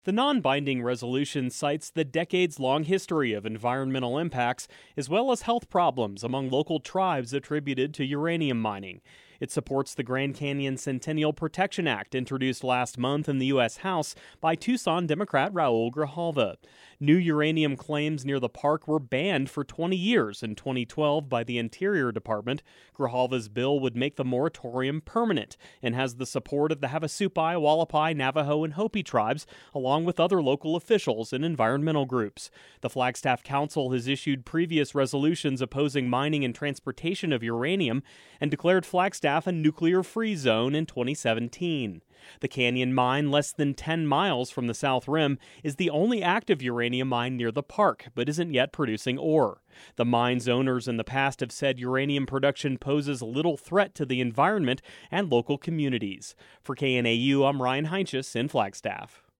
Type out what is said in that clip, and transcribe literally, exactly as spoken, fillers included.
The non-binding resolution cites the decades-long history of environmental impacts as well as health problems among local tribes attributed to uranium mining. It supports the Grand Canyon Centennial Protection Act introduced last month in the U S House by Tucson Democrat Raul Grijalva. New uranium claims near the park were banned for twenty years in twenty twelve by the Interior Department. Grijalva's bill would make the moratorium permanent and has the support of the Havasupai, Hualapai, Navajo, and Hopi tribes, along with other local officials and environmental groups. The Flagstaff Council has issued previous resolutions opposing mining and transportation of uranium and declared Flagstaff a nuclear-free zone in twenty seventeen. The Canyon Mine, less than ten miles from the South Rim, is the only active uranium mine near the park, but isn't yet producing ore. The mine's owners in the past have said uranium production poses little threat to the environment and local communities. For K N A U, I'm Ryan Heinches in Flagstaff.